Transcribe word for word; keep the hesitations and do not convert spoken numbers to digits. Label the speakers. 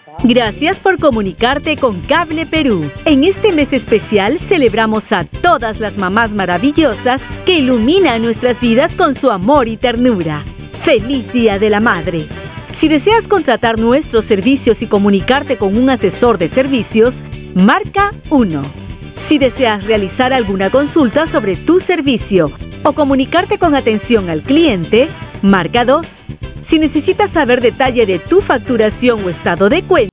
Speaker 1: Gracias por comunicarte con Cable Perú. En este mes especial celebramos a todas las mamás maravillosas que iluminan nuestras vidas con su amor y ternura. ¡Feliz Día de la Madre! Si deseas contratar nuestros servicios y comunicarte con un asesor de servicios, marca uno. Si deseas realizar alguna consulta sobre tu servicio o comunicarte con atención al cliente, marca dos. Si necesitas saber detalle de tu facturación o estado de cuenta,